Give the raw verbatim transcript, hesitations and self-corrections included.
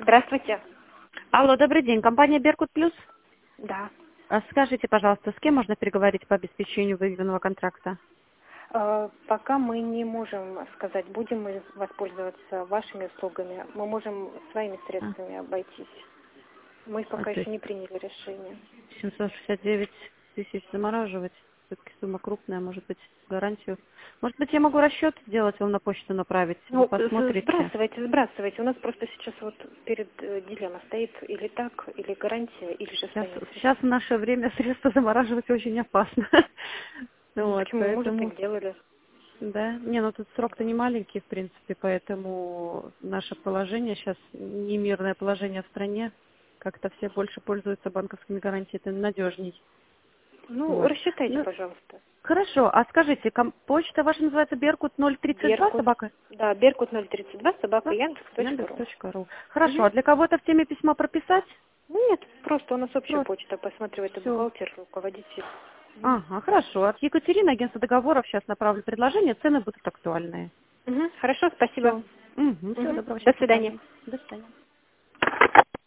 Здравствуйте. Алло, добрый день. Компания «Беркут Плюс». Да. А Скажите, пожалуйста, с кем можно переговорить по обеспечению выигранного контракта? Э, Пока мы не можем сказать, будем мы воспользоваться вашими услугами. Мы можем своими А, средствами обойтись. Мы а, пока то еще есть не приняли решение. семьсот шестьдесят девять тысяч замораживать. Все-таки сумма крупная, может быть, гарантию. Может быть, я могу расчет сделать, вам на почту направить. Вы Ну, з- посмотрите. сбрасывайте, сбрасывайте. У нас просто сейчас вот перед э, дилемма стоит или так, или гарантия, или же Сейчас, своими средствами. сейчас в наше время средства замораживать очень опасно. М, Вот, Почему? Мы уже поэтому... так делали. Да, не, ну тут срок-то не маленький, в принципе, поэтому наше положение сейчас, немирное положение в стране, как-то все больше пользуются банковскими гарантиями, это надежней. Ну, Вот. рассчитайте, Ну, пожалуйста. хорошо, а скажите, ком- почта ваша называется Беркут ноль тридцать два, Беркут. собака? Да, Беркут ноль тридцать два, собака Да? Яндекс точка Яндекс ру. точка ру. Хорошо, а для кого-то в теме письма прописать? Ну, нет, просто у нас общая Просто. почта, посматривает и Все. бухгалтер, руководитель. Мгм. Ага, хорошо. От Екатерины, агентство договоров, сейчас направлю предложение, цены будут актуальные. Мгм. Хорошо, спасибо. Все. Угу, всего Мгм. доброго, До счастливо. свидания. До свидания.